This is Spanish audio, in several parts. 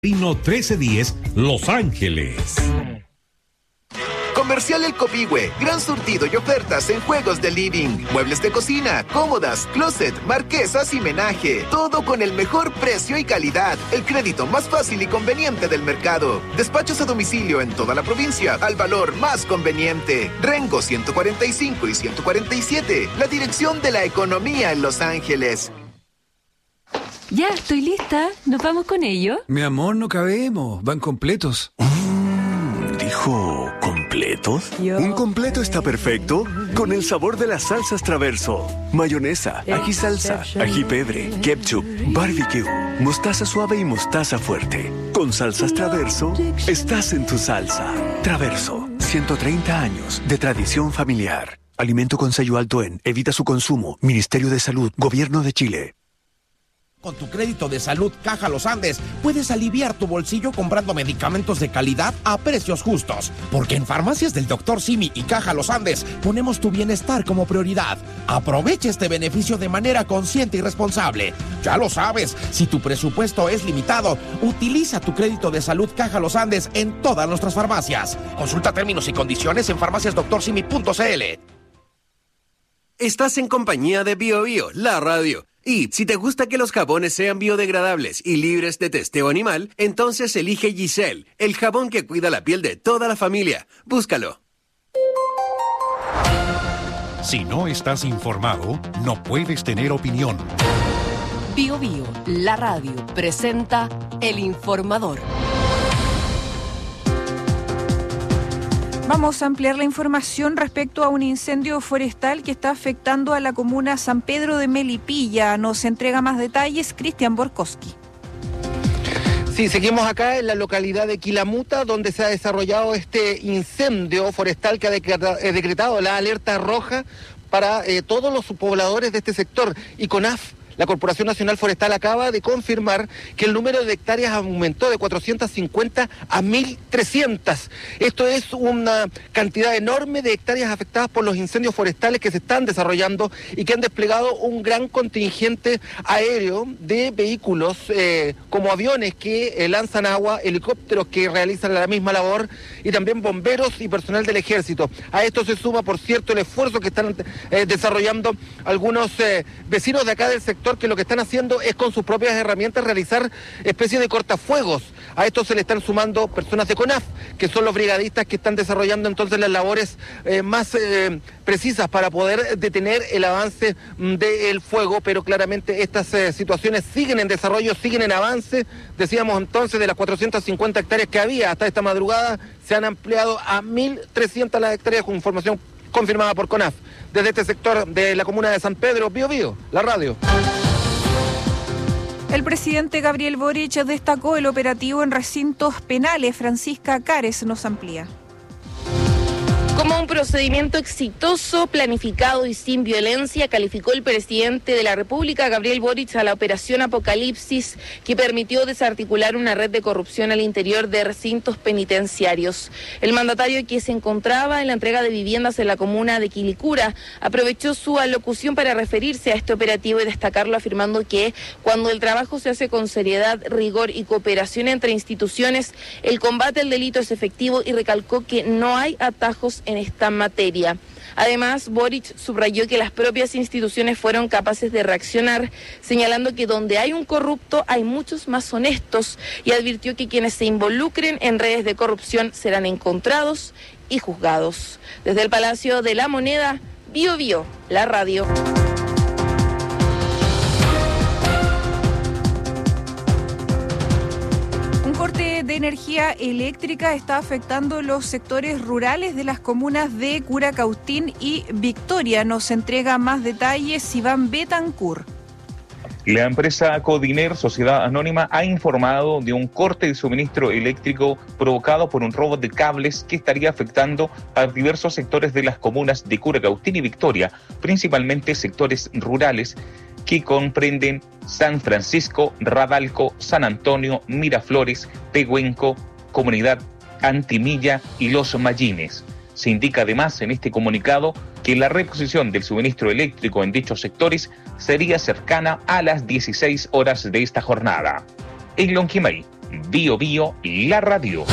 Pino 1310, Los Ángeles. Comercial El Copihue, gran surtido y ofertas en juegos de living, muebles de cocina, cómodas, closet, marquesas y menaje. Todo con el mejor precio y calidad. El crédito más fácil y conveniente del mercado. Despachos a domicilio en toda la provincia al valor más conveniente. Rengo 145 y 147, la dirección de la economía en Los Ángeles. Ya, estoy lista. ¿Nos vamos con ello? Mi amor, no cabemos. Van completos. ¿Dijo completos? Un completo está perfecto con el sabor de las salsas Traverso. Mayonesa, ají salsa, ají pebre, ketchup, barbecue, mostaza suave y mostaza fuerte. Con salsas Traverso, estás en tu salsa. Traverso, 130 años de tradición familiar. Alimento con sello alto en. Evita su consumo. Ministerio de Salud. Gobierno de Chile. Con tu crédito de salud Caja Los Andes, puedes aliviar tu bolsillo comprando medicamentos de calidad a precios justos. Porque en Farmacias del Dr. Simi y Caja Los Andes ponemos tu bienestar como prioridad. Aprovecha este beneficio de manera consciente y responsable. Ya lo sabes, si tu presupuesto es limitado, utiliza tu crédito de salud Caja Los Andes en todas nuestras farmacias. Consulta términos y condiciones en farmaciasdoctorsimi.cl. Estás en compañía de BioBio, la radio. Y si te gusta que los jabones sean biodegradables y libres de testeo animal, entonces elige Giselle, el jabón que cuida la piel de toda la familia. Búscalo. Si no estás informado, no puedes tener opinión. BioBio, la radio, presenta El Informador. Vamos a ampliar la información respecto a un incendio forestal que está afectando a la comuna San Pedro de Melipilla. Nos entrega más detalles Cristian Borkowski. Sí, seguimos acá en la localidad de Quilamuta, donde se ha desarrollado este incendio forestal que ha decretado la alerta roja para todos los pobladores de este sector. Y CONAF, la Corporación Nacional Forestal, acaba de confirmar que el número de hectáreas aumentó de 450 a 1.300. Esto es una cantidad enorme de hectáreas afectadas por los incendios forestales que se están desarrollando y que han desplegado un gran contingente aéreo de vehículos como aviones que lanzan agua, helicópteros que realizan la misma labor y también bomberos y personal del ejército. A esto se suma, por cierto, el esfuerzo que están desarrollando algunos vecinos de acá del sector, que lo que están haciendo es con sus propias herramientas realizar especies de cortafuegos. A esto se le están sumando personas de CONAF, que son los brigadistas que están desarrollando entonces las labores más precisas para poder detener el avance del fuego, pero claramente estas situaciones siguen en desarrollo, siguen en avance. Decíamos entonces, de las 450 hectáreas que había hasta esta madrugada, se han ampliado a 1.300 las hectáreas, con información confirmada por CONAF. Desde este sector de la comuna de San Pedro, BioBio, la radio. El presidente Gabriel Boric destacó el operativo en recintos penales. Francisca Cares nos amplía. Como un procedimiento exitoso, planificado y sin violencia, calificó el presidente de la República, Gabriel Boric, a la operación Apocalipsis, que permitió desarticular una red de corrupción al interior de recintos penitenciarios. El mandatario, que se encontraba en la entrega de viviendas en la comuna de Quilicura, aprovechó su alocución para referirse a este operativo y destacarlo, afirmando que cuando el trabajo se hace con seriedad, rigor y cooperación entre instituciones, el combate al delito es efectivo, y recalcó que no hay atajos en esta materia. Además, Boric subrayó que las propias instituciones fueron capaces de reaccionar, señalando que donde hay un corrupto hay muchos más honestos, y advirtió que quienes se involucren en redes de corrupción serán encontrados y juzgados. Desde el Palacio de la Moneda, BioBio, la radio. Corte de energía eléctrica está afectando los sectores rurales de las comunas de Curacautín y Victoria. Nos entrega más detalles Iván Betancur. La empresa Codiner, sociedad anónima, ha informado de un corte de suministro eléctrico provocado por un robo de cables que estaría afectando a diversos sectores de las comunas de Curacautín y Victoria, principalmente sectores rurales que comprenden San Francisco, Radalco, San Antonio, Miraflores, Pehuenco, Comunidad Antimilla y Los Mallines. Se indica además en este comunicado que la reposición del suministro eléctrico en dichos sectores sería cercana a las 16 horas de esta jornada. En Lonquimay, Bio Bio, la radio.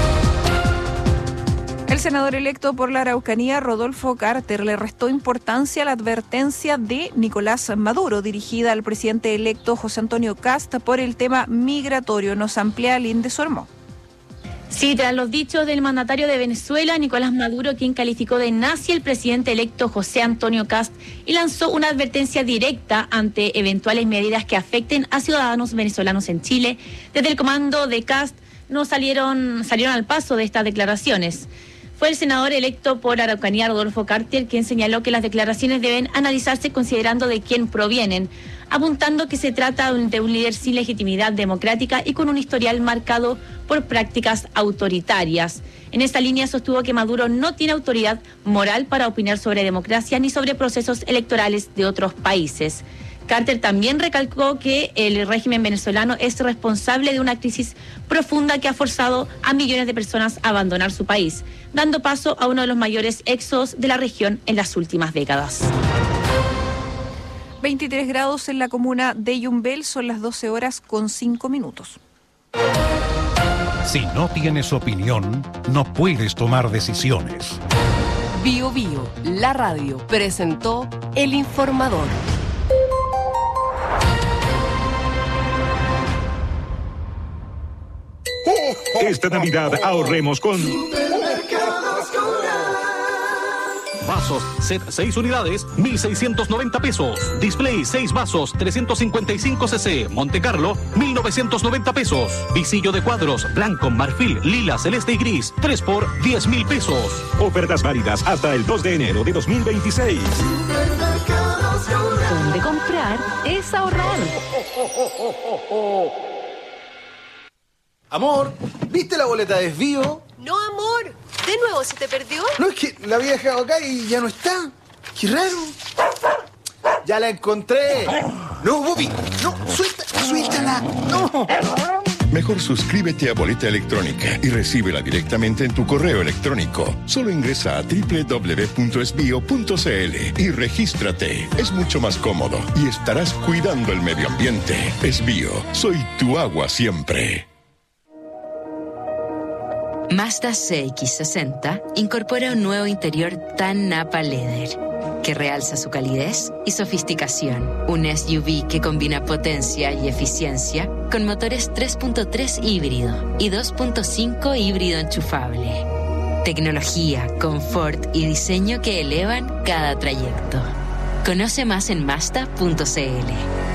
El senador electo por la Araucanía, Rodolfo Carter, le restó importancia a la advertencia de Nicolás Maduro, dirigida al presidente electo José Antonio Kast por el tema migratorio. Nos amplía Linde Sormo. Sí, tras los dichos del mandatario de Venezuela, Nicolás Maduro, quien calificó de nazi al presidente electo José Antonio Kast y lanzó una advertencia directa ante eventuales medidas que afecten a ciudadanos venezolanos en Chile. Desde el comando de Kast no salieron al paso de estas declaraciones. Fue el senador electo por Araucanía, Rodolfo Carter, quien señaló que las declaraciones deben analizarse considerando de quién provienen, apuntando que se trata de un líder sin legitimidad democrática y con un historial marcado por prácticas autoritarias. En esta línea sostuvo que Maduro no tiene autoridad moral para opinar sobre democracia ni sobre procesos electorales de otros países. Carter también recalcó que el régimen venezolano es responsable de una crisis profunda que ha forzado a millones de personas a abandonar su país, dando paso a uno de los mayores éxodos de la región en las últimas décadas. 23 grados en la comuna de Yumbel, son las 12:05. Si no tienes opinión, no puedes tomar decisiones. Bio Bio, la radio, presentó El Informador. Esta Navidad ahorremos con vasos, set 6 unidades, 1.690 pesos. Display 6 vasos, 355 cc. Monte Carlo, 1.990 pesos. Visillo de cuadros, blanco, marfil, lila, celeste y gris, 3 por 10.000 pesos. Ofertas válidas hasta el 2 de enero de 2026. Donde comprar es ahorrar. Amor, ¿viste la boleta de desvío? No, amor. ¿De nuevo se te perdió? No, es que la había dejado acá y ya no está. Qué raro. ¡Ya la encontré! No, Bobby, no, suéltala, no. Mejor suscríbete a Boleta Electrónica y recíbela directamente en tu correo electrónico. Solo ingresa a www.esbio.cl y regístrate. Es mucho más cómodo y estarás cuidando el medio ambiente. Esbio, soy tu agua siempre. Mazda CX-60 incorpora un nuevo interior tan Napa Leather que realza su calidez y sofisticación. Un SUV que combina potencia y eficiencia con motores 3.3 híbrido y 2.5 híbrido enchufable. Tecnología, confort y diseño que elevan cada trayecto. Conoce más en Mazda.cl.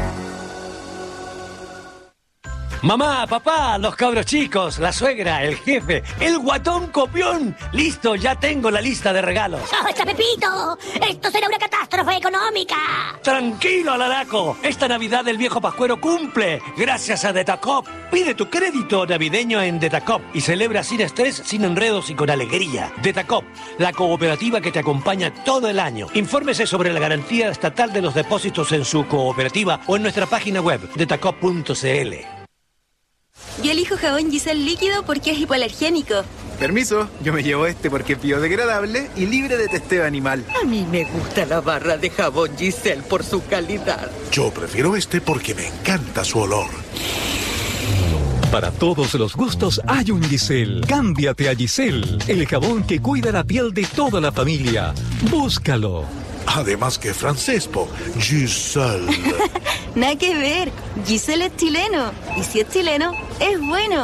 Mamá, papá, los cabros chicos, la suegra, el jefe, el guatón copión. Listo, ya tengo la lista de regalos. ¡Basta, Pepito! ¡Esto será una catástrofe económica! Tranquilo, Alaraco. Esta Navidad el viejo pascuero cumple. Gracias a Detacop. Pide tu crédito navideño en Detacop y celebra sin estrés, sin enredos y con alegría. Detacop, la cooperativa que te acompaña todo el año. Infórmese sobre la garantía estatal de los depósitos en su cooperativa o en nuestra página web, detacop.cl. Yo elijo jabón Giselle líquido porque es hipoalergénico. Permiso, yo me llevo este porque es biodegradable y libre de testeo animal. A mí me gusta la barra de jabón Giselle por su calidad. Yo prefiero este porque me encanta su olor. Para todos los gustos hay un Giselle. Cámbiate a Giselle, el jabón que cuida la piel de toda la familia. Búscalo. Además que francés, Giselle. Nada que ver. Giselle es chileno. Y si es chileno, es bueno.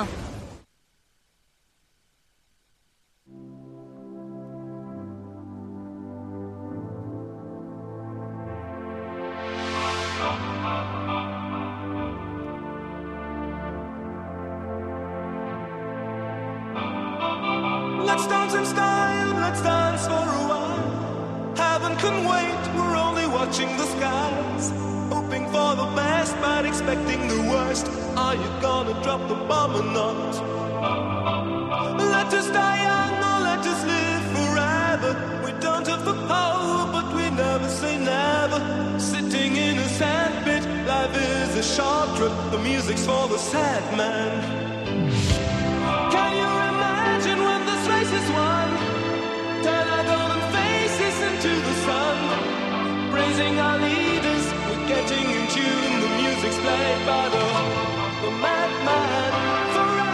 Let's dance in style, let's dance for a while. Heaven can wait, we're only watching the skies. Hoping for the best, but expecting the worst. Are you gonna drop the bomb or not? Let us die young or let us live forever. We don't have the power, but we never say never. Sitting in a sandpit, life is a short trip. The music's for the sad man. Can you imagine when this race is won? Turn our golden faces into the sun. Praising our leaders, we're getting in tune. The music's played by the madman. Forever.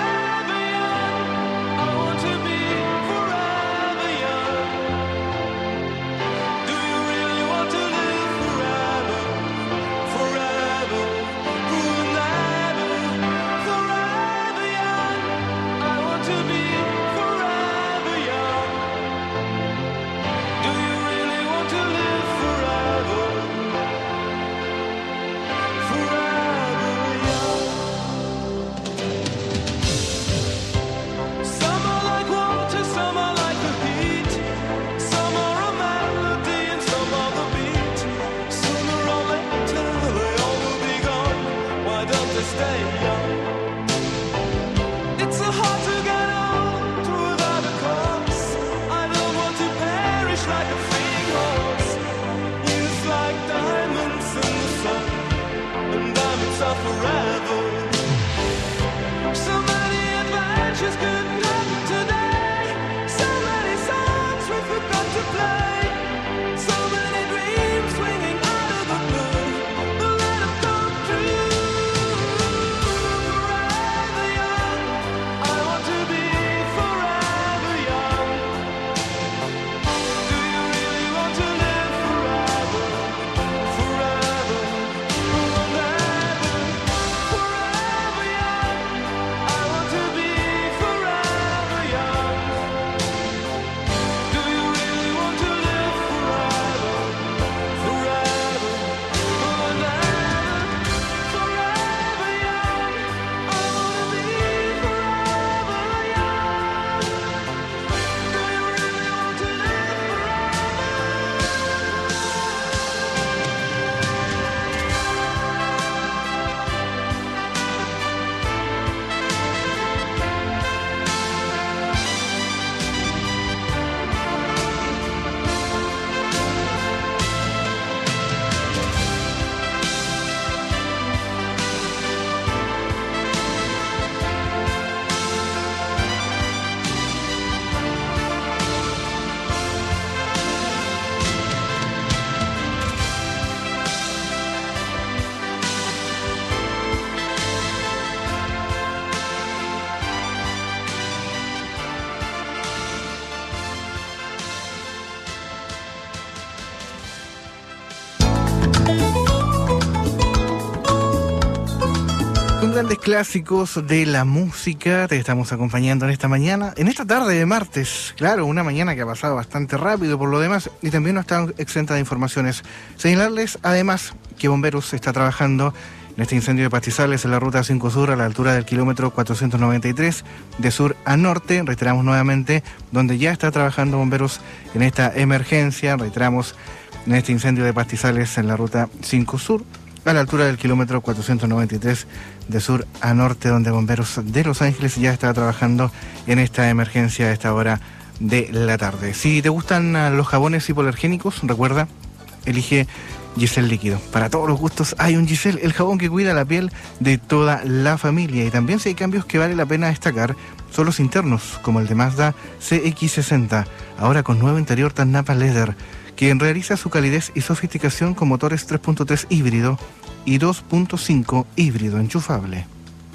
grandes clásicos de la música. Te estamos acompañando en esta mañana, en esta tarde de martes. Claro, una mañana que ha pasado bastante rápido por lo demás y también no está exenta de informaciones. Señalarles además que Bomberos está trabajando en este incendio de pastizales en la ruta 5 Sur a la altura del kilómetro 493 de sur a norte. Reiteramos nuevamente, donde ya está trabajando Bomberos en esta emergencia. Reiteramos, en este incendio de pastizales en la ruta 5 Sur a la altura del kilómetro 493 de sur a norte, donde Bomberos de Los Ángeles ya está trabajando en esta emergencia a esta hora de la tarde. Si te gustan los jabones hipoalergénicos, recuerda, elige Giselle Líquido. Para todos los gustos hay un Giselle, el jabón que cuida la piel de toda la familia. Y también si hay cambios que vale la pena destacar, son los internos, como el de Mazda CX-60, ahora con nuevo interior tan Napa Leather, quien realiza su calidez y sofisticación con motores 3.3 híbrido y 2.5 híbrido enchufable.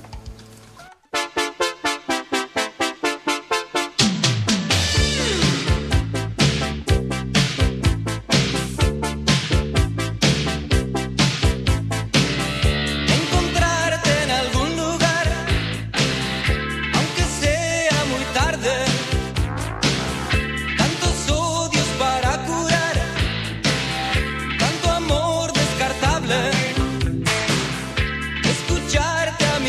Encontrarte en algún lugar, aunque sea muy tarde. Tantos odios para curar, tanto amor descartable. Escucharte a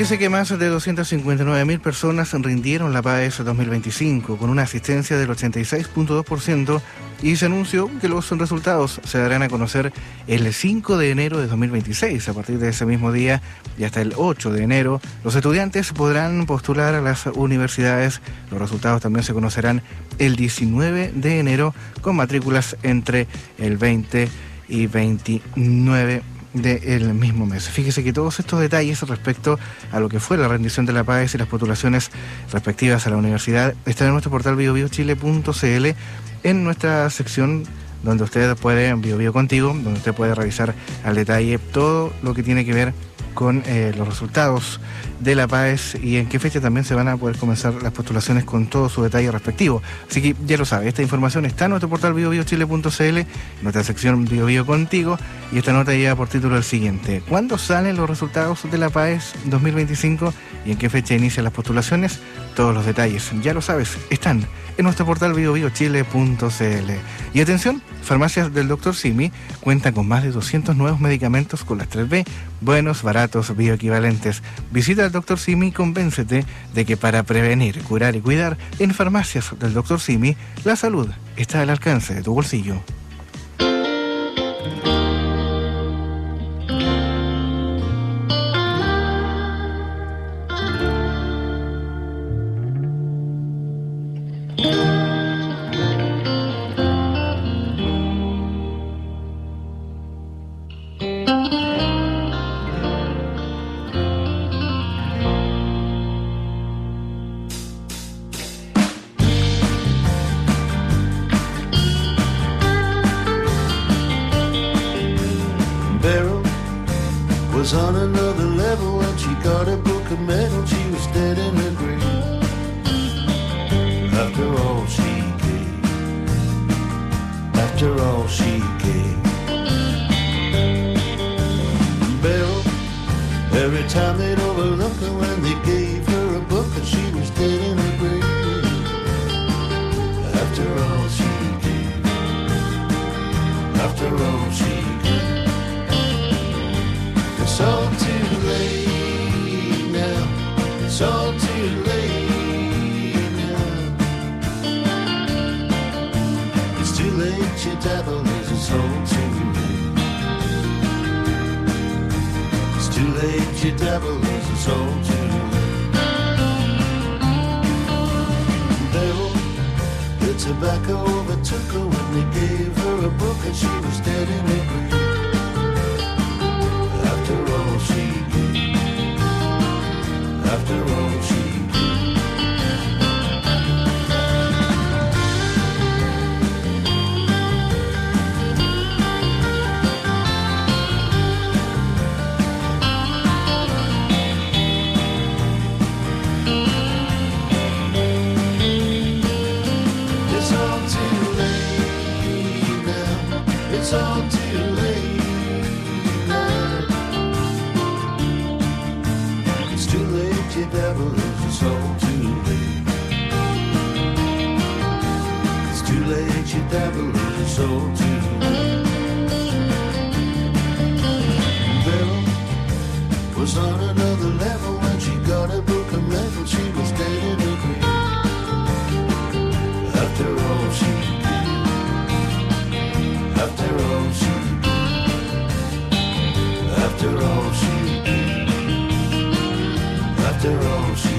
Fíjese que más de 259.000 personas rindieron la PAES 2025 con una asistencia del 86.2% y se anunció que los resultados se darán a conocer el 5 de enero de 2026. A partir de ese mismo día y hasta el 8 de enero, los estudiantes podrán postular a las universidades. Los resultados también se conocerán el 19 de enero con matrículas entre el 20 y 29 del mismo mes. Fíjese que todos estos detalles respecto a lo que fue la rendición de la PAES y las postulaciones respectivas a la universidad están en nuestro portal biobiochile.cl, en nuestra sección donde usted puede, Bio Contigo, donde usted puede revisar al detalle todo lo que tiene que ver con los resultados de la PAES y en qué fecha también se van a poder comenzar las postulaciones con todo su detalle respectivo. Así que ya lo sabe, esta información está en nuestro portal biobiochile.cl, nuestra sección Bio Contigo, y esta nota lleva por título el siguiente: ¿cuándo salen los resultados de la PAES 2025 y en qué fecha inician las postulaciones? Todos los detalles, ya lo sabes, están en nuestro portal biobiochile.cl. Y atención, Farmacias del Dr. Simi cuentan con más de 200 nuevos medicamentos con las 3B, buenos, baratos, bioequivalentes. Visita al Dr. Simi y convéncete de que para prevenir, curar y cuidar, en Farmacias del Dr. Simi, la salud está al alcance de tu bolsillo. Was on another level when she got a book of medal. She was dead in her grave. After all she gave, after all she gave. Beryl, every time they'd overlook her when they gave her a book, and she was dead in her grave. After all she gave, after all she gave. It's all too late now. It's all too late now. It's too late, you dabblers. It's all too late. It's too late, you dabblers. It's all too late. Devil, the tobacco overtook her when they gave her a book, and she was dead in her grave. After all she gave, after all she gave. It's all too late now. It's all too late. You dabblers, it's all too late. It's too late, you dabblers, it's all too late. Beryl was on another level when she got a book of medal. She was dead in her grave. After all she gave, after all she gave, after all she gave. After all she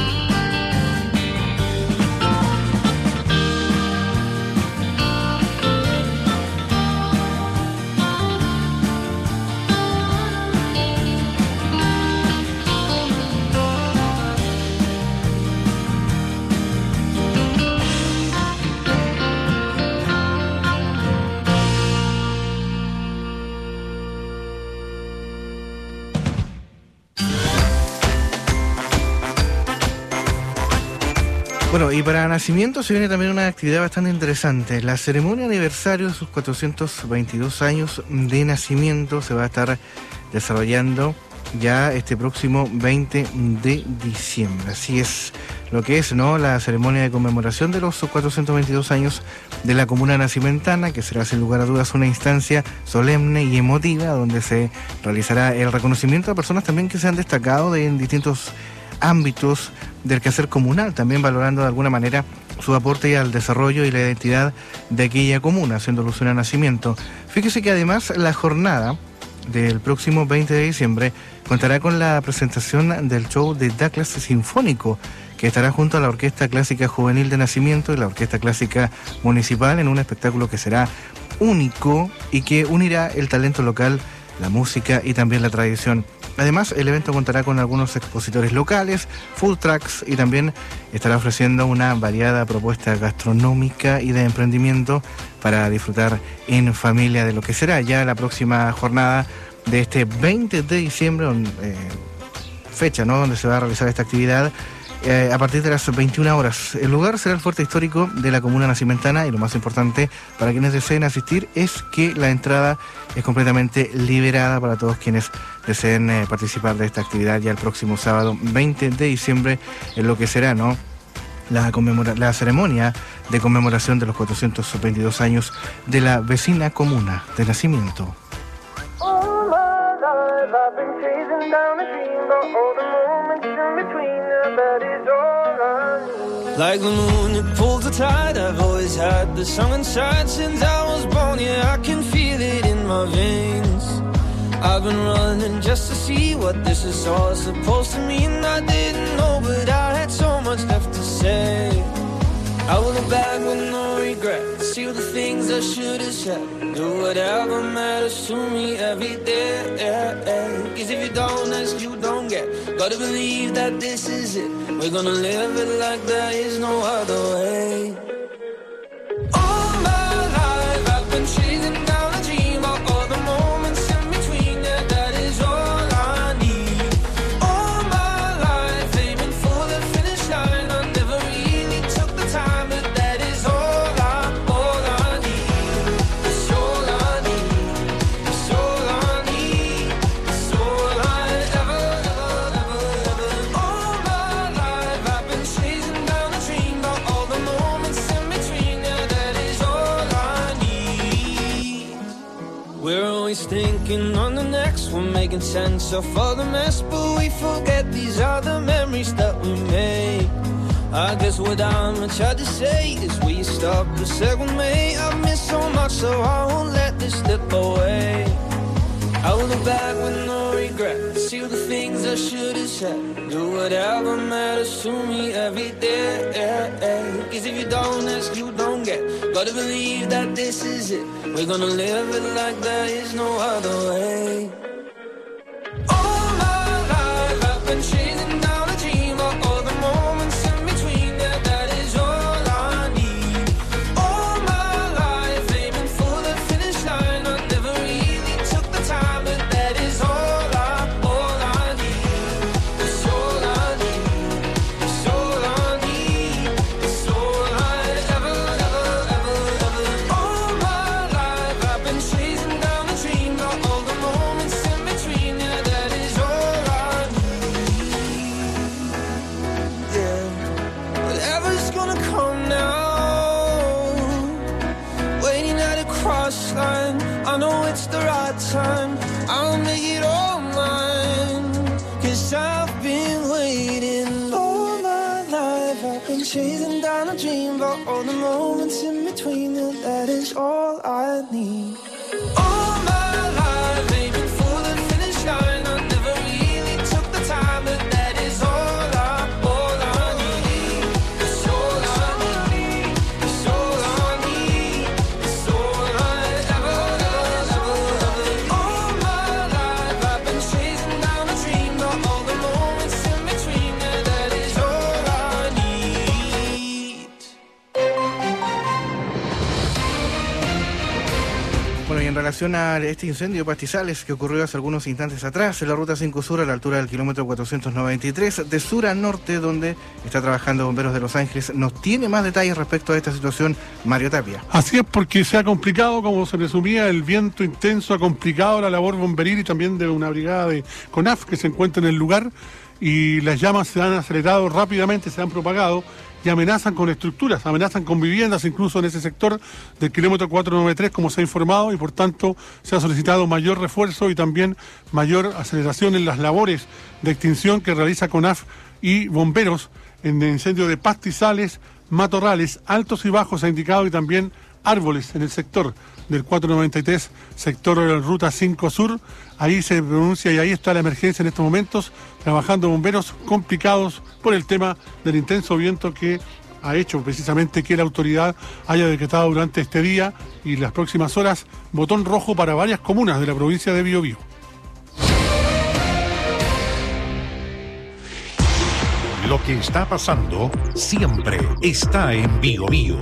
Bueno, y para Nacimiento se viene también una actividad bastante interesante. La ceremonia aniversario de sus 422 años de nacimiento se va a estar desarrollando ya este próximo 20 de diciembre. Así es, lo que es, ¿no?, la ceremonia de conmemoración de los 422 años de la Comuna Nacimentana, que será sin lugar a dudas una instancia solemne y emotiva donde se realizará el reconocimiento a personas también que se han destacado en distintos ámbitos del quehacer comunal, también valorando de alguna manera su aporte al desarrollo y la identidad de aquella comuna, haciendo alusión a Nacimiento. Fíjese que además la jornada del próximo 20 de diciembre contará con la presentación del show de Douglas Sinfónico, que estará junto a la Orquesta Clásica Juvenil de Nacimiento y la Orquesta Clásica Municipal en un espectáculo que será único y que unirá el talento local, la música y también la tradición. Además, el evento contará con algunos expositores locales, food trucks y también estará ofreciendo una variada propuesta gastronómica y de emprendimiento para disfrutar en familia de lo que será ya la próxima jornada de este 20 de diciembre, fecha, ¿no?, donde se va a realizar esta actividad. A partir de las 21 horas. El lugar será el fuerte histórico de la Comuna Nacimentana y lo más importante para quienes deseen asistir es que la entrada es completamente liberada para todos quienes deseen participar de esta actividad ya el próximo sábado 20 de diciembre en lo que será, ¿no?, la ceremonia de conmemoración de los 422 años de la vecina comuna de Nacimiento. Like the moon, it pulls the tide. I've always had the sun inside since I was born. Yeah, I can feel it in my veins. I've been running just to see what this is all supposed to mean. I didn't know, but I had so much left to say. I will look back with no regret. See all the things I should have said. Do whatever matters to me every day. Cause if you don't ask, you don't get. Gotta believe that this is it. We're gonna live it like there is no other way. All my life I've been chasing down a dream of all the moments in between. Yeah, that is all I need. All my life aiming for the finish line. I never really took the time, but that is all I need. It's all I need. It's all I need. It's all I ever. All my life I've been chasing down a dream of all the moments in between. Yeah, that is all I need. We're always thinking on the next one, making sense of all the mess, but we forget these are the memories that we make. I guess what I'm trying to say is will you stop a second, mate? I've missed so much, so I won't let this slip away. I will look back with no regret. See all the things I should have said. Do whatever matters to me every day. Cause if you don't ask, you don't get. Gotta believe that this is it. We're gonna live it like there is no other way. All my life I've been chasing down a dream of all the moments in between. Yeah, that is all I need. All my life aiming for the finish line. I never really took the time, but that is all I need. It's all I need. It's all I need. It's all I ever. All my life I've been chasing down a dream of all the moments in between. Yeah, that is all I need. Yeah, whatever's gonna come now. Waiting at a cross line. I know it's the right time. I'll make it all mine. Cause I've been waiting all my life. I've been chasing down a dream about all the moments in between. And that is all I need. All my life aiming for the finish line. I never really took the time, but that is all I need. It's all I need. It's all I need. It's all I ever. All my life I've been chasing down a dream of all the moments in between. Yeah, that is all I need. Bueno, y en relación a este incendio de pastizales que ocurrió hace algunos instantes atrás en la ruta 5 Sur a la altura del kilómetro 493 de sur a norte, donde está trabajando Bomberos de Los Ángeles, nos tiene más detalles respecto a esta situación Mario Tapia. Así es, porque se ha complicado, como se presumía, el viento intenso ha complicado la labor bomberil y también de una brigada de CONAF que se encuentra en el lugar. y las llamas se han acelerado rápidamente, se han propagado y amenazan con estructuras, amenazan con viviendas incluso en ese sector del kilómetro 493, como se ha informado, y por tanto se ha solicitado mayor refuerzo y también mayor aceleración en las labores de extinción que realiza CONAF y bomberos en el incendio de pastizales, matorrales, altos y bajos, ha indicado, y también árboles en el sector del 493, sector de la Ruta 5 Sur. Ahí se pronuncia y ahí está la emergencia en estos momentos, trabajando bomberos complicados por el tema del intenso viento que ha hecho precisamente que la autoridad haya decretado durante este día y las próximas horas botón rojo para varias comunas de la provincia de Biobío. Lo que está pasando siempre está en Biobío.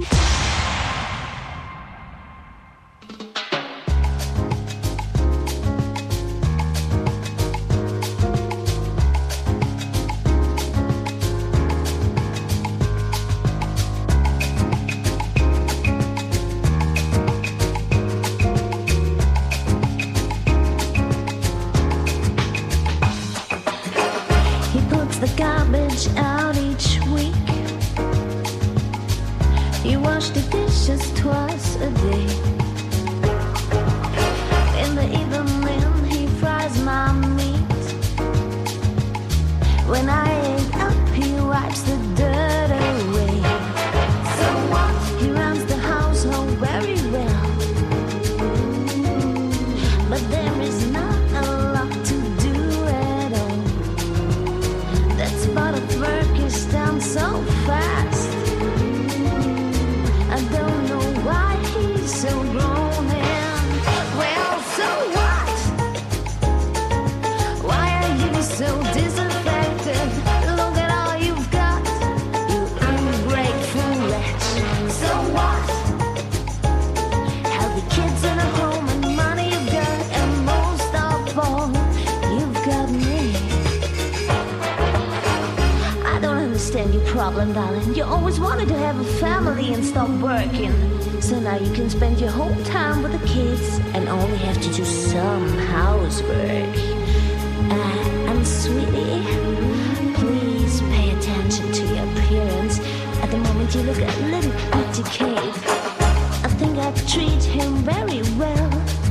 Darling, you always wanted to have a family and stop working. So now you can spend your whole time with the kids and only have to do some housework. And sweetie, please pay attention to your appearance. At the moment you look a little bit decayed. I think I treat him very well.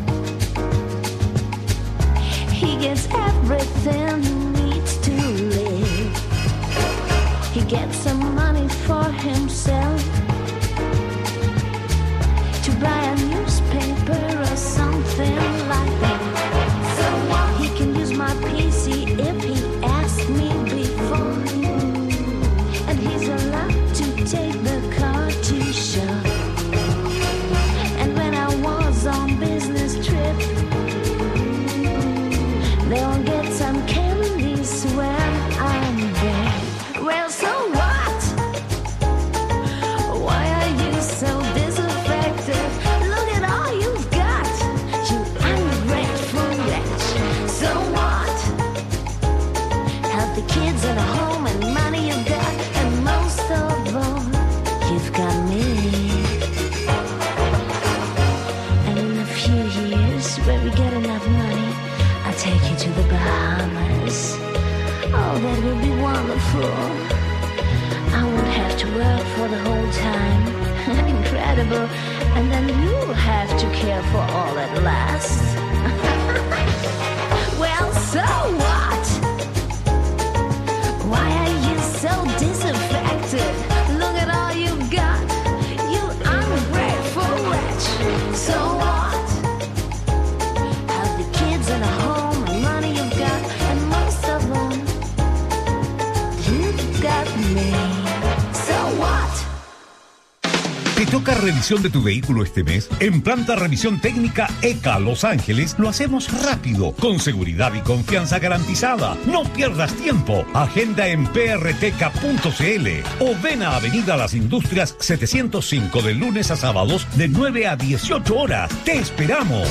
He gets everything he needs to live. He gets some money for himself to buy a newspaper or something like that. So he can use my PC if he asked me before. And he's allowed to take the car to show. And when I was on business trip, they'll get some candies when I'm there. Well, so what? Why are you so disaffected? Look at all you've got, you ungrateful wretch. So what? Have the kids and a home and money you've got, and most of all, you've got me. And in a few years, when we get enough money, I'll take you to the Bahamas. Oh, that would be wonderful. I won't have to work for the whole time. Incredible. And then you'll have to care for all at last. Well, so what? Why are you so disaffected? Look at all you've got, you ungrateful wretch. So what? Have the kids and a home and money you've got, and most of all, ¿Te toca revisión de tu vehículo este mes? En Planta Revisión Técnica ECA Los Ángeles lo hacemos rápido, con seguridad y confianza garantizada. No pierdas tiempo. Agenda en prtk.cl o ven a Avenida Las Industrias 705 de lunes a sábados de 9 a 18 horas. ¡Te esperamos!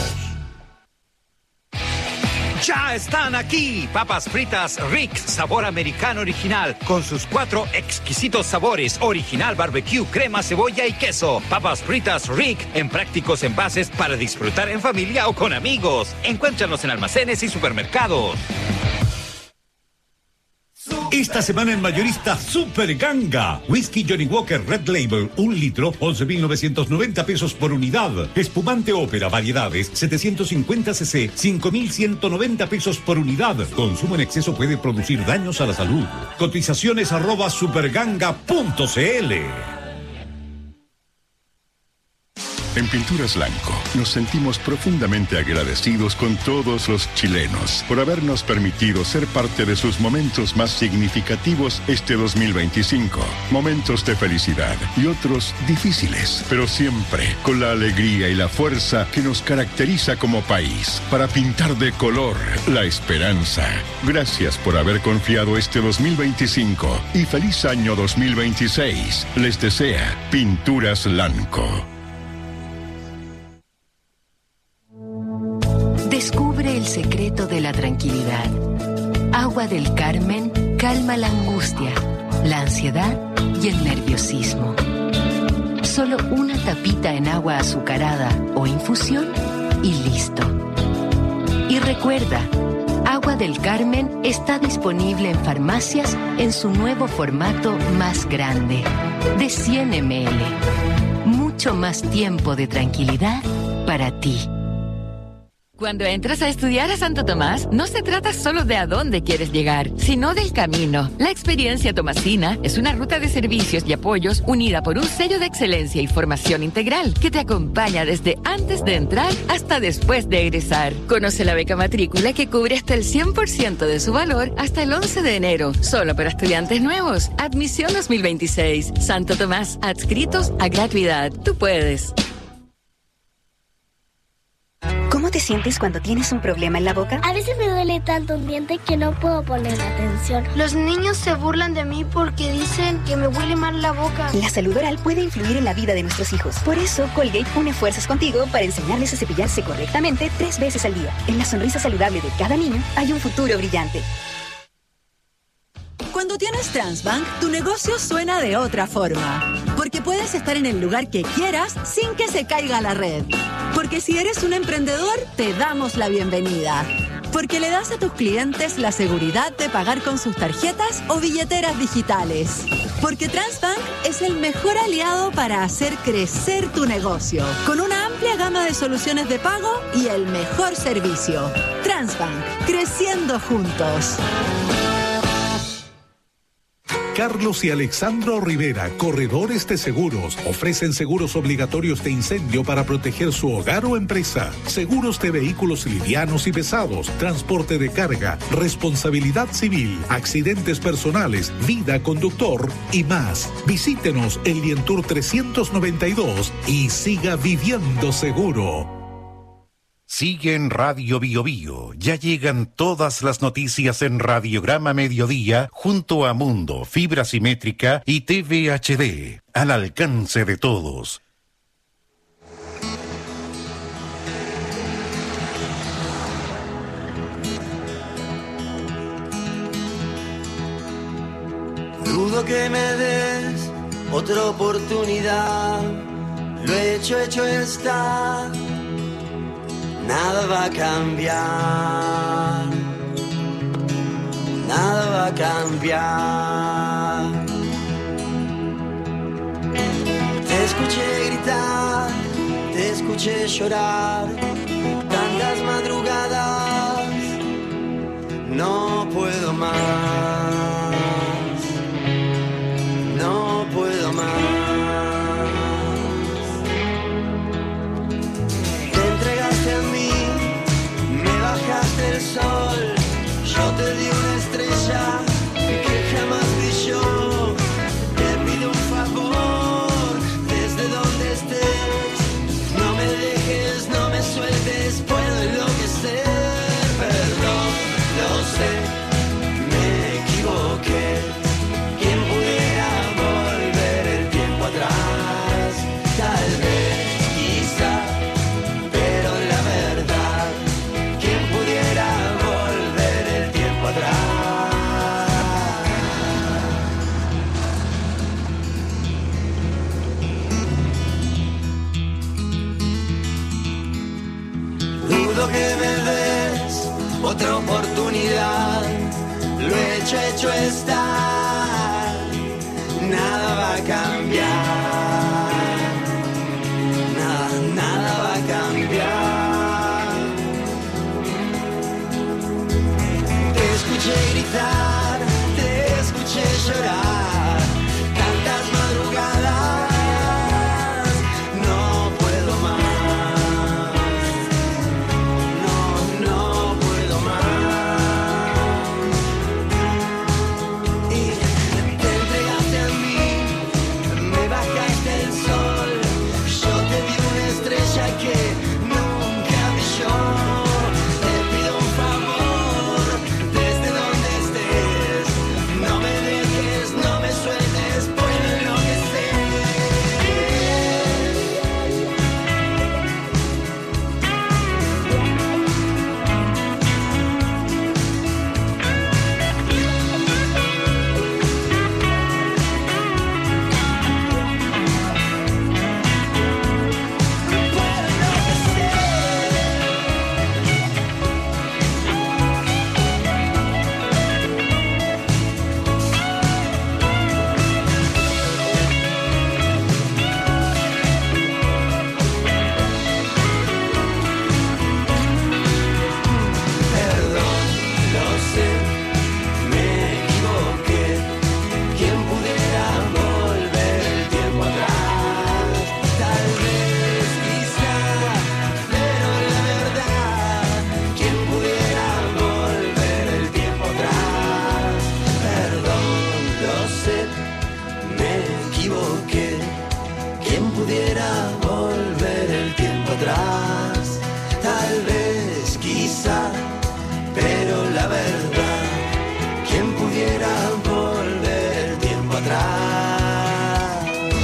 Ya están aquí, papas fritas Rick, sabor americano original, con sus 4 exquisitos sabores, original barbecue, crema, cebolla y queso. Papas fritas Rick, en prácticos envases para disfrutar en familia o con amigos. Encuéntranos en almacenes y supermercados. Esta semana en mayorista Super Ganga. Whisky Johnny Walker Red Label, 1 litro, 11.990 pesos por unidad. Espumante Ópera Variedades, 750 cc, 5.190 pesos por unidad. Consumo en exceso puede producir daños a la salud. Cotizaciones @superganga.cl. En Pinturas Lanco nos sentimos profundamente agradecidos con todos los chilenos por habernos permitido ser parte de sus momentos más significativos este 2025. Momentos de felicidad y otros difíciles, pero siempre con la alegría y la fuerza que nos caracteriza como país para pintar de color la esperanza. Gracias por haber confiado este 2025 y feliz año 2026. Les desea Pinturas Lanco. Descubre el secreto de la tranquilidad. Agua del Carmen calma la angustia, la ansiedad y el nerviosismo. Solo una tapita en agua azucarada o infusión y listo. Y recuerda, Agua del Carmen está disponible en farmacias en su nuevo formato más grande, de 100 ml. Mucho más tiempo de tranquilidad para ti. Cuando entras a estudiar a Santo Tomás, no se trata solo de a dónde quieres llegar, sino del camino. La experiencia tomasina es una ruta de servicios y apoyos unida por un sello de excelencia y formación integral que te acompaña desde antes de entrar hasta después de egresar. Conoce la beca matrícula que cubre hasta el 100% de su valor hasta el 11 de enero, solo para estudiantes nuevos. Admisión 2026. Santo Tomás, adscritos a gratuidad. Tú puedes. ¿Cómo te sientes cuando tienes un problema en la boca? A veces me duele tanto un diente que no puedo poner atención. Los niños se burlan de mí porque dicen que me huele mal la boca. La salud oral puede influir en la vida de nuestros hijos. Por eso, Colgate une fuerzas contigo para enseñarles a cepillarse correctamente 3 veces al día. En la sonrisa saludable de cada niño hay un futuro brillante. Cuando tienes Transbank, tu negocio suena de otra forma. Porque puedes estar en el lugar que quieras sin que se caiga la red. Porque si eres un emprendedor, te damos la bienvenida. Porque le das a tus clientes la seguridad de pagar con sus tarjetas o billeteras digitales. Porque Transbank es el mejor aliado para hacer crecer tu negocio. Con una amplia gama de soluciones de pago y el mejor servicio. Transbank, creciendo juntos. Carlos y Alexandro Rivera, corredores de seguros, ofrecen seguros obligatorios de incendio para proteger su hogar o empresa, seguros de vehículos livianos y pesados, transporte de carga, responsabilidad civil, accidentes personales, vida conductor y más. Visítenos en Lientour 392 y siga viviendo seguro. Sigue en Radio Bio Bio. Ya llegan todas las noticias en Radiograma Mediodía junto a Mundo, Fibra Simétrica y TV HD. Al alcance de todos. Dudo que me des otra oportunidad. Lo hecho está. Nada va a cambiar, nada va a cambiar. Te escuché gritar, te escuché llorar, tantas madrugadas, no puedo más, no puedo más. A mí, me bajaste el sol, yo te di una estrella que jamás brilló. Te pido un favor, desde donde estés, no me dejes, no me sueltes, puedo enloquecer. Perdón, lo sé, me equivoqué. ¿Quién pudiera volver el tiempo atrás? Tal vez, quizá. Dudo que me des otra oportunidad. Lo hecho hecho está, nada va a cambiar, nada va a cambiar. Te escuché gritar, te escuché llorar, tantas madrugadas, no puedo más, no puedo más. Y te entregaste a mí, me bajaste el sol, yo te di una estrella que nunca brilló. Te pido un favor, desde donde estés, no me dejes, no me sueltes, puedo enloquecer. Perdón, lo sé, me equivoqué. ¿Quién pudiera volver el tiempo atrás? Tal vez, quizá, pero la verdad, ¿quién pudiera volver el tiempo atrás? Perdón, lo sé, me equivoqué. ¿Quién pudiera volver el tiempo atrás? Tal vez, quizá, pero la verdad, ¿quién pudiera volver el tiempo atrás?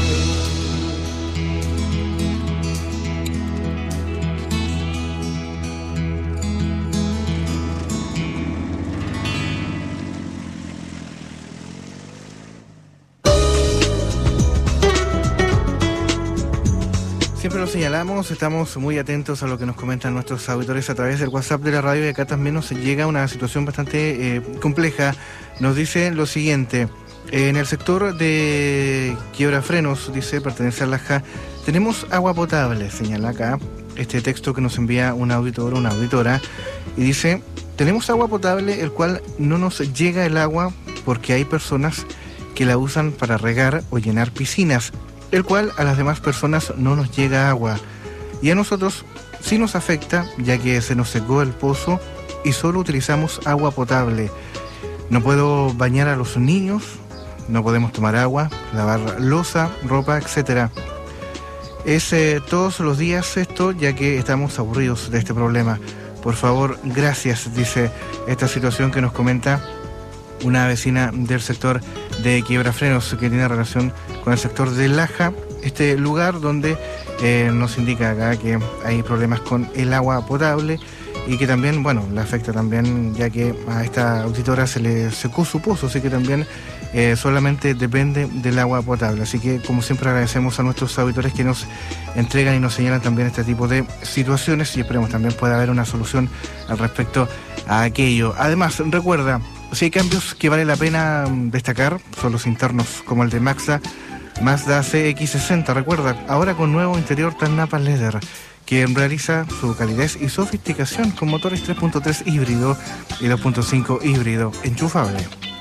Siempre lo señalamos, estamos muy atentos a lo que nos comentan nuestros auditores a través del WhatsApp de la radio, y acá también nos llega una situación bastante compleja. Nos dice lo siguiente: en el sector de Quiebrafrenos, dice, pertenece a Laja, tenemos agua potable, señala acá este texto que nos envía un auditor o una auditora, y dice: tenemos agua potable, el cual no nos llega el agua porque hay personas que la usan para regar o llenar piscinas, el cual a las demás personas no nos llega agua. Y a nosotros sí nos afecta, ya que se nos secó el pozo y solo utilizamos agua potable. No puedo bañar a los niños, no podemos tomar agua, lavar loza, ropa, etc. Es todos los días esto, ya que estamos aburridos de este problema. Por favor, gracias, dice esta situación que nos comenta una vecina del sector de Quiebrafrenos, que tiene relación con el sector de Laja, este lugar donde nos indica acá que hay problemas con el agua potable y que también, bueno, le afecta también, ya que a esta auditora se le secó su pozo, así que también solamente depende del agua potable. Así que, como siempre, agradecemos a nuestros auditores que nos entregan y nos señalan también este tipo de situaciones, y esperemos también pueda haber una solución al respecto a aquello. Además, recuerda, si hay cambios que vale la pena destacar, son los internos, como el de Mazda CX-60. Recuerda, ahora con nuevo interior Napa Leather, que realiza su calidez y sofisticación con motores 3.3 híbrido y 2.5 híbrido enchufable.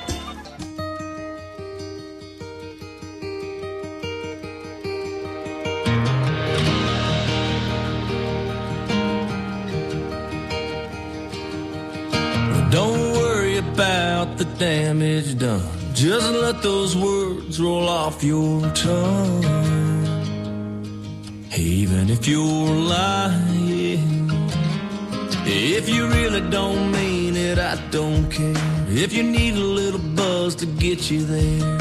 Don't worry about the damage done. Just let those words roll off your tongue. Even if you're lying, if you really don't mean it, I don't care. If you need a little buzz to get you there,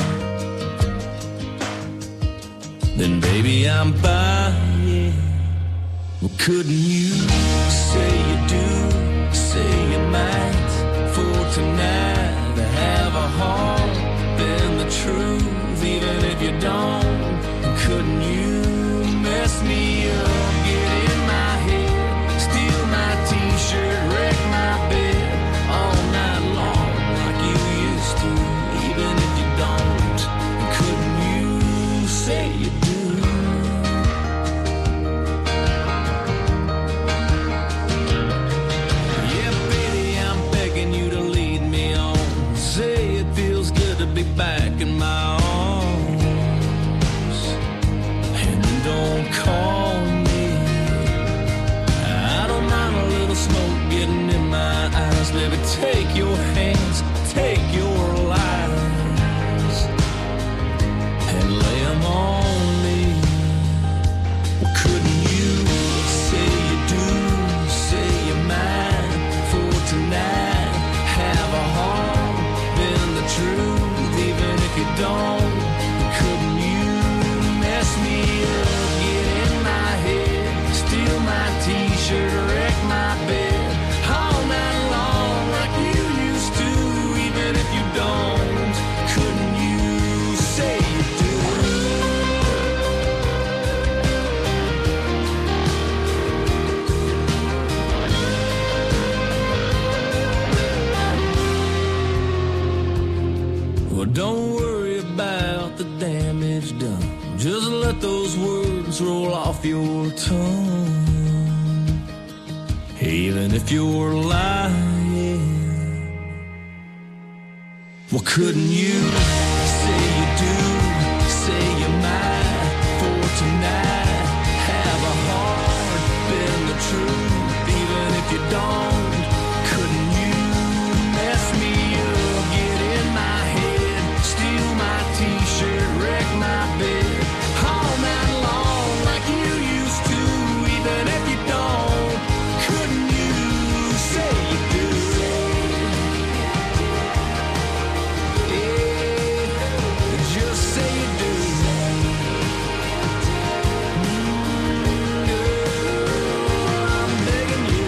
then baby, I'm buying. Well, couldn't you say you do, say you might, for tonight to have a heart and the truth, even if you don't? Couldn't you mess me up, get in my head, steal my t-shirt, wreck my bed all night long like you used to? hands, baby, take your hands, take your lives and lay them on me. Couldn't you say you do, say you're mine for tonight? Have a heart, been the truth, even if you don't. Couldn't you mess me up, get in my head, steal my t-shirt, wreck my bed all night long like you used to, even if you don't? Couldn't you say you do? Well, don't worry about the damage done. Just let those words roll off your tongue. Even if you're lying, well, couldn't you say you do, say you're mine for tonight? Have a heart, been the truth, even if you don't. Couldn't you mess me up, get in my head, steal my t-shirt, wreck my bed all night long like you used to, even if you don't? Couldn't you say you do? Yeah, just say you do. Girl, I'm begging you.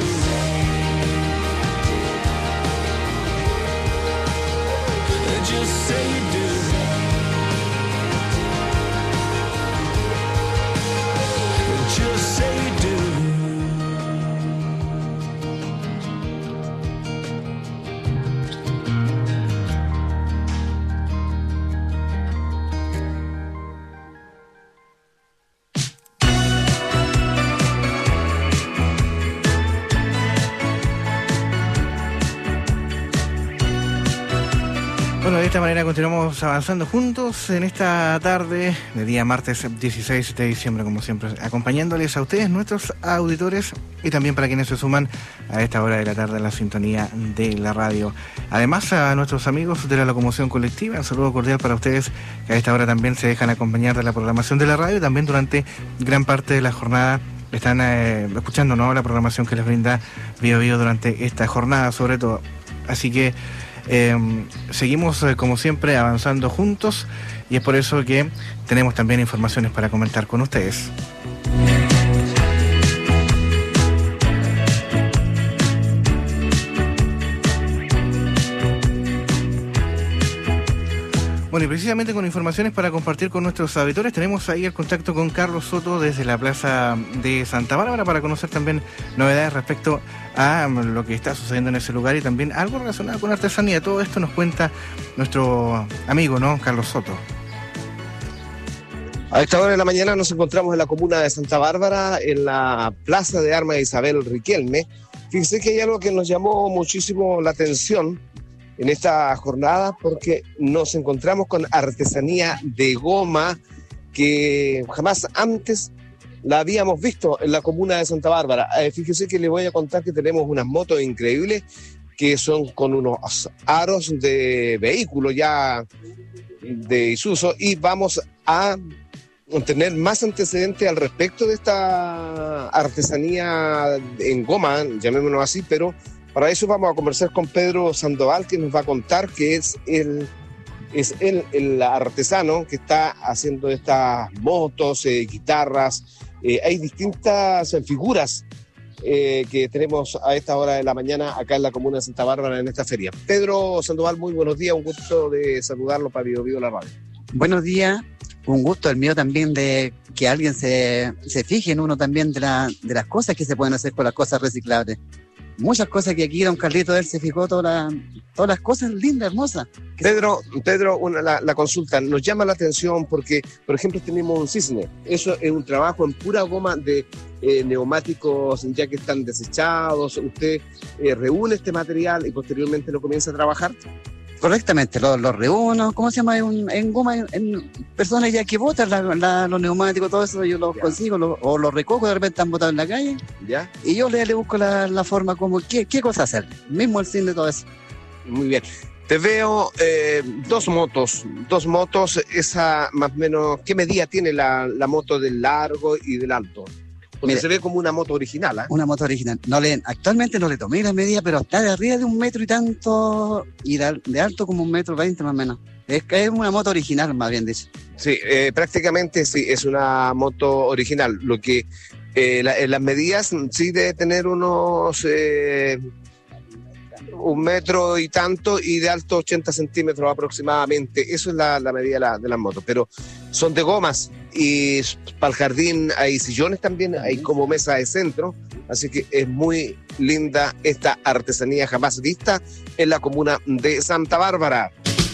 Just say you do. Just say you do. Bueno, de esta manera continuamos avanzando juntos en esta tarde de día martes 16 de diciembre, como siempre, acompañándoles a ustedes, nuestros auditores, y también para quienes se suman a esta hora de la tarde en la sintonía de la radio. Además, a nuestros amigos de la locomoción colectiva, un saludo cordial para ustedes que a esta hora también se dejan acompañar de la programación de la radio y también durante gran parte de la jornada están escuchando, ¿no?, la programación que les brinda Bio Bio durante esta jornada, sobre todo. Así que seguimos como siempre avanzando juntos y es por eso que tenemos también informaciones para comentar con ustedes. Bueno, y precisamente con informaciones para compartir con nuestros auditores, tenemos ahí el contacto con Carlos Soto desde la Plaza de Santa Bárbara para conocer también novedades respecto a lo que está sucediendo en ese lugar y también algo relacionado con artesanía. Todo esto nos cuenta nuestro amigo, ¿no?, Carlos Soto. A esta hora de la mañana nos encontramos en la comuna de Santa Bárbara, en la Plaza de Armas de Isabel Riquelme. Fíjense que hay algo que nos llamó muchísimo la atención en esta jornada, porque nos encontramos con artesanía de goma que jamás antes la habíamos visto en la comuna de Santa Bárbara. Fíjese que les voy a contar que tenemos unas motos increíbles que son con unos aros de vehículo ya de Isuzu, y vamos a tener más antecedentes al respecto de esta artesanía en goma, llamémoslo así, pero para eso vamos a conversar con Pedro Sandoval, que nos va a contar que es el artesano que está haciendo estas motos, guitarras. Hay distintas figuras que tenemos a esta hora de la mañana acá en la comuna de Santa Bárbara en esta feria. Pedro Sandoval, muy buenos días, un gusto de saludarlo para Bio Bio la radio. Buenos días, un gusto el mío también de que alguien se fije en uno también de las cosas que se pueden hacer con las cosas reciclables. Muchas cosas que aquí don Carlito, él se fijó todas las cosas lindas, hermosas. Pedro, la consulta nos llama la atención porque, por ejemplo, tenemos un cisne. Eso es un trabajo en pura goma de neumáticos ya que están desechados. Usted reúne este material y posteriormente lo comienza a trabajar. Correctamente, los reúno, ¿cómo se llama? En goma, en personas ya que botan los neumáticos, todo eso, yo los consigo, o los recojo, de repente están botados en la calle, ¿ya? Y yo le busco la forma como, ¿qué cosa hacer? Mismo el fin de todo eso. Muy bien. Te veo dos motos, esa más o menos, ¿qué medida tiene la moto del largo y del alto? Porque Mire, se ve como una moto original, ¿eh? Una moto original. Actualmente no le tomé la medida, pero está de arriba de 1 metro y tanto, y de alto como 1,20 m más o menos. Es una moto original, más bien dicho. Sí, prácticamente sí, es una moto original. Lo que las medidas sí debe tener unos 1 metro y tanto, y de alto 80 centímetros aproximadamente. Eso es la medida de las motos, pero son de gomas, y para el jardín hay sillones también, hay como mesa de centro, así que es muy linda esta artesanía jamás vista en la comuna de Santa Bárbara.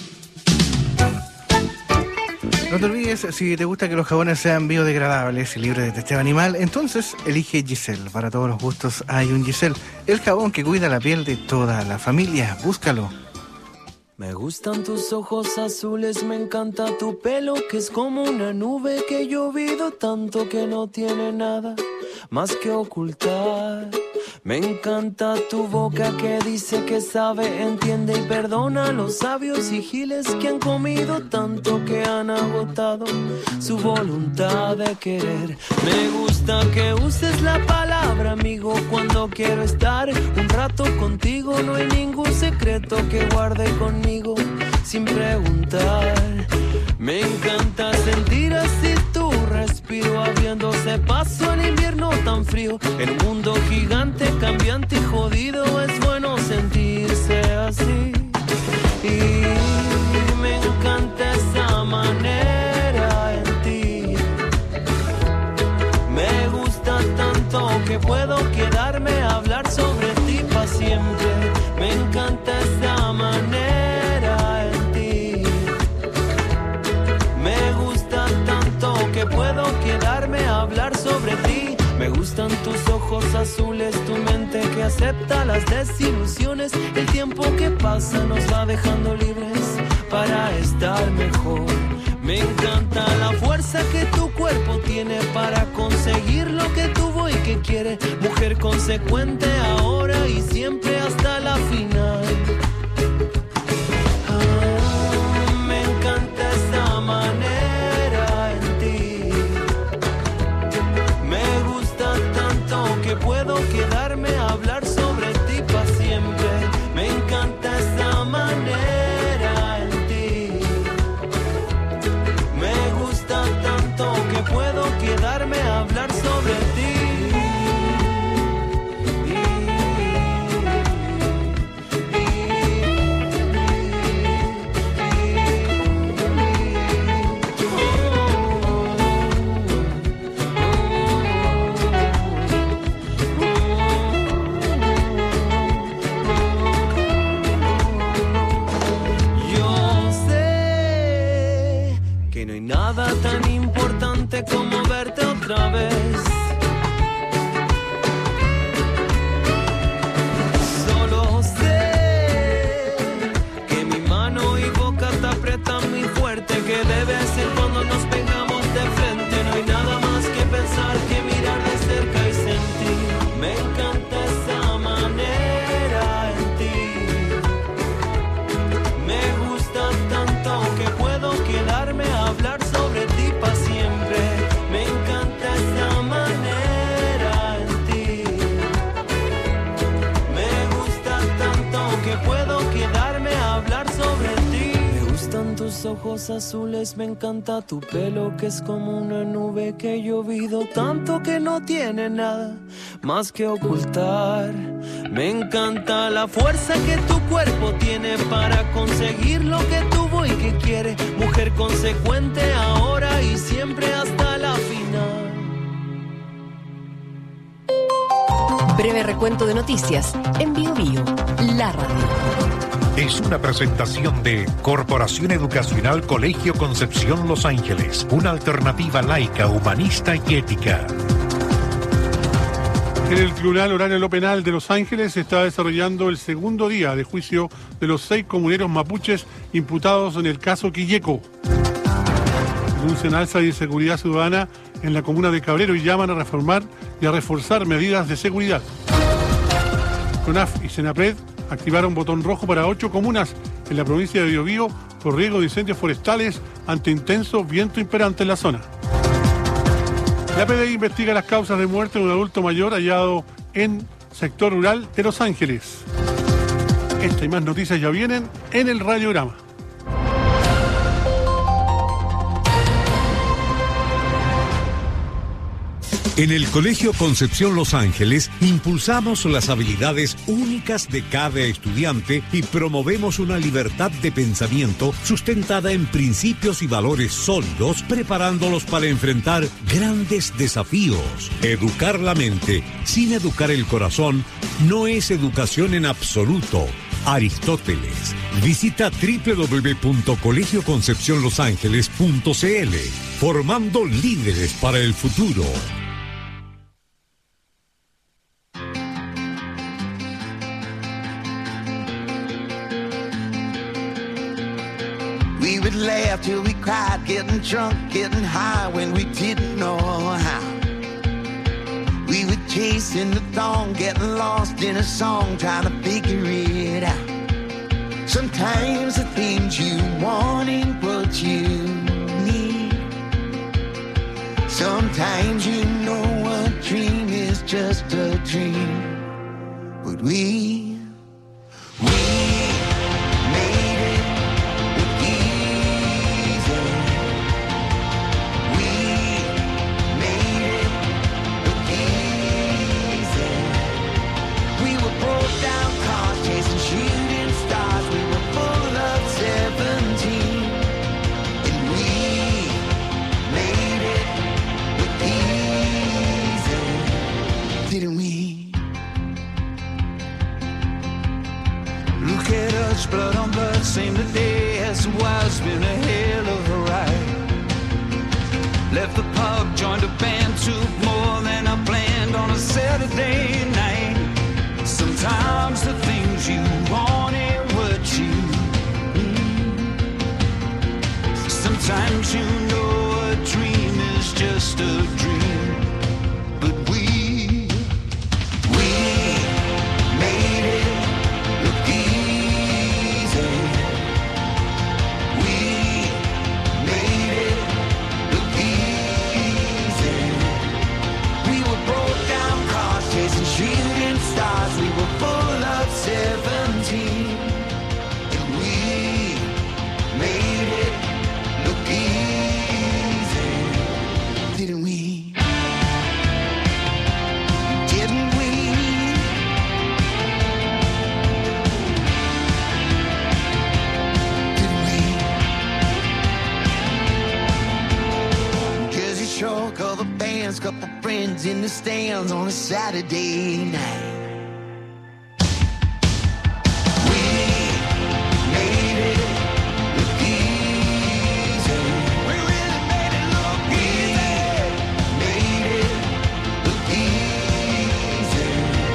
No te olvides, si te gusta que los jabones sean biodegradables y libres de testeo animal, entonces elige Giselle. Para todos los gustos hay un Giselle, el jabón que cuida la piel de toda la familia. Búscalo. Me gustan tus ojos azules, me encanta tu pelo, que es como una nube que he llovido tanto que no tiene nada más que ocultar. Me encanta tu boca que dice que sabe, entiende y perdona a los sabios y giles que han comido tanto que han agotado su voluntad de querer. Me gusta que uses la palabra amigo cuando quiero estar un rato contigo. No hay ningún secreto que guarde conmigo sin preguntar. Me encanta sentir así tu respiro, abriéndose paso en invierno tan frío. En un mundo gigante, cambiante y jodido, es bueno sentirse así. Y me encanta esa manera en ti. Me gusta tanto que puedo quedarme a hablar sobre ti para siempre. Me encanta esa manera en ti. Me gusta tanto que puedo quedarme a hablar sobre ti. Me gustan tus ojos azules, tu mente que acepta las desilusiones. El tiempo que pasa nos va dejando libres para estar mejor. Me encanta la fuerza que tu cuerpo tiene para conseguir lo que tuvo y que quiere. Mujer consecuente ahora y siempre hasta la final. Me encanta esa manera en ti. Me gusta tanto que puedo quedarme a hablar sobre ti para siempre. Me encanta esa manera en ti. Me gusta tanto que puedo quedarme a hablar sobre ti. Nada tan importante como verte otra vez. Solo sé que mi mano y boca te aprietan muy fuerte, que debe ser cuando nos pegamos de frente. No hay nada más que pensar que mirar de cerca y sentir. Me encanta esa manera en ti. Me gusta tanto que puedo quedarme a hablar sobre ti para siempre. Me encanta esa manera en ti. Me gusta tanto que puedo quedarme a hablar sobre ti. Me gustan tus ojos azules, me encanta tu pelo que es como una nube que he llovido tanto que no tiene nada más que ocultar. Me encanta la fuerza que tu cuerpo tiene para conseguir lo que tuvo y que quiere. Mujer consecuente ahora y siempre hasta la final. Breve recuento de noticias en Bio Bio, la radio. Es una presentación de Corporación Educacional Colegio Concepción Los Ángeles, una alternativa laica, humanista y ética. En el Tribunal Oral en lo Penal de Los Ángeles se está desarrollando el segundo día de juicio de los 6 comuneros mapuches imputados en el caso Quilleco. Denuncian alza de inseguridad ciudadana en la comuna de Cabrero y llaman a reformar y a reforzar medidas de seguridad. CONAF y Senapred activaron botón rojo para 8 comunas en la provincia de Biobío por riesgo de incendios forestales ante intenso viento imperante en la zona. La PDI investiga las causas de muerte de un adulto mayor hallado en sector rural de Los Ángeles. Esta y más noticias ya vienen en el Radiograma. En el Colegio Concepción Los Ángeles impulsamos las habilidades únicas de cada estudiante y promovemos una libertad de pensamiento sustentada en principios y valores sólidos, preparándolos para enfrentar grandes desafíos. Educar la mente sin educar el corazón no es educación en absoluto. Aristóteles. Visita www.colegioconcepcionlosangeles.cl. Formando líderes para el futuro. We would laugh till we cried, getting drunk, getting high when we didn't know how. We were chasing the thong, getting lost in a song, trying to figure it out. Sometimes the things you want ain't what you need. Sometimes you know a dream is just a dream. But we blood on blood, same today as it was, been a hell of a ride. Left the pub, joined a band, took more than I planned on a Saturday night. Sometimes the things you want ain't what you need. Sometimes you know a dream is just a dream. But we made it look easy. We made it look easy. We were broke down cars chasing shooting stars. We were full of 17. And we made it look easy. Didn't we? Didn't we? Jersey Shore, cover bands, couple friends in the stands on a Saturday night. We made it look easy. We really made it look easy. Made it look easy.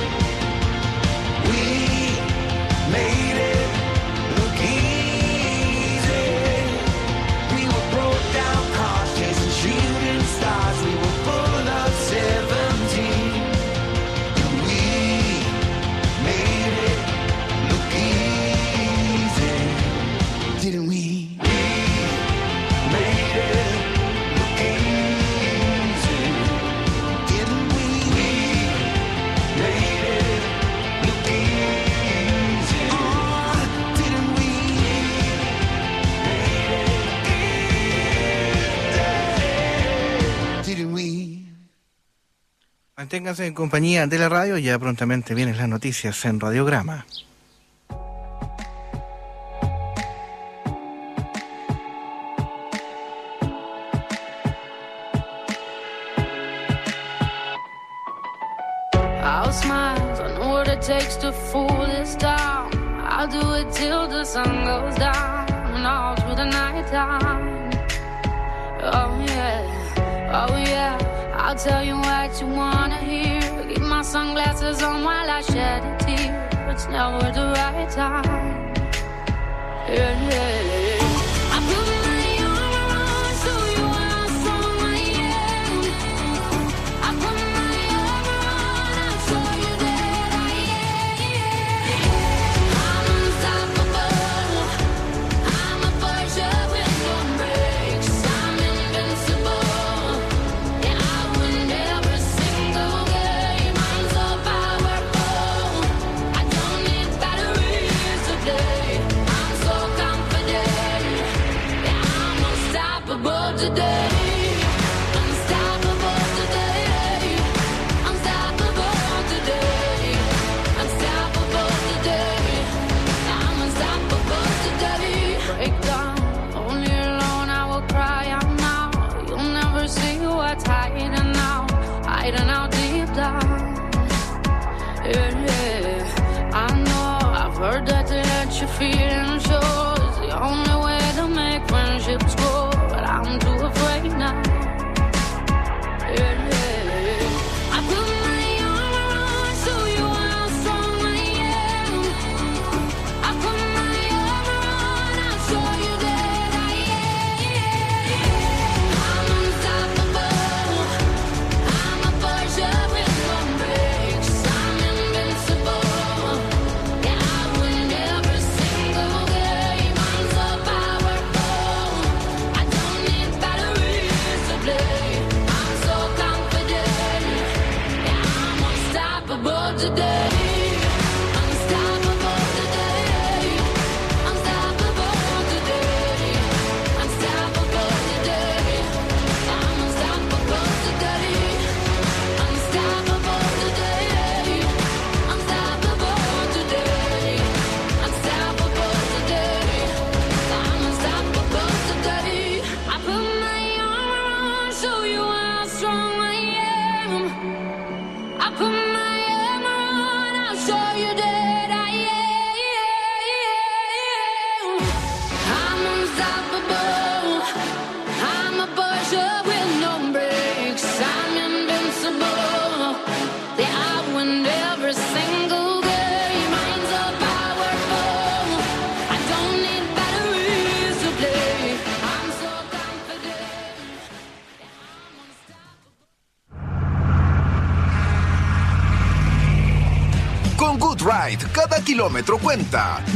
We made it look easy. We were broke down cars chasing shooting stars. We were full of 17. And we made it look easy. Didn't we? Made it look easy. Didn't we? Made it look easy. Didn't we? Didn't we? Manténganse en compañía de la radio, ya prontamente vienen las noticias en Radiograma. I'll smile, I know what it takes to fool this town. I'll do it till the sun goes down and all through the night time. Oh yeah, I'll tell you what you wanna hear. Keep my my sunglasses on while I shed a tear. It's never the right time. Yeah, yeah. I put my armor on, show you how strong I am. I put my armor on, I'll show you that I am. I'm unstoppable. I'm a Porsche with no brakes. I'm invincible. Yeah, I win every single game. I'm so powerful. I don't need batteries today. I'm so confident. Yeah, I'm unstoppable today. Unstoppable today. Unstoppable today. Unstoppable today. I'm unstoppable today. Break down, only alone I will cry out now. You'll never see what's hiding out deep down. Yeah, yeah. I know, I've heard that to let your feelings show is the only way to make friendships grow, but I'm too afraid now. Yeah, yeah. I put my armor on, show you how strong I am. I put my armor on, I'll show you that I am. I'm unstoppable. I'm a Porsche with no brakes. I'm invincible. Yeah, I win every single game. I'm so powerful. I don't need batteries to play. I'm so confident. Yeah, I'm unstoppable today. Unstoppable today. Unstoppable today. Unstoppable today. I'm unstoppable today. Unstoppable today. Unstoppable today. Unstoppable today. I'm unstoppable today. I put my armor on, show you how strong I am. I put my armor on, I'll show you that I am. I'm unstoppable. I'm a Porsche with no brakes. I'm invincible. Yeah, I win every single game. I'm so powerful. I don't need batteries to play. I'm so confident. Con Good Ride, cada kilómetro cuenta.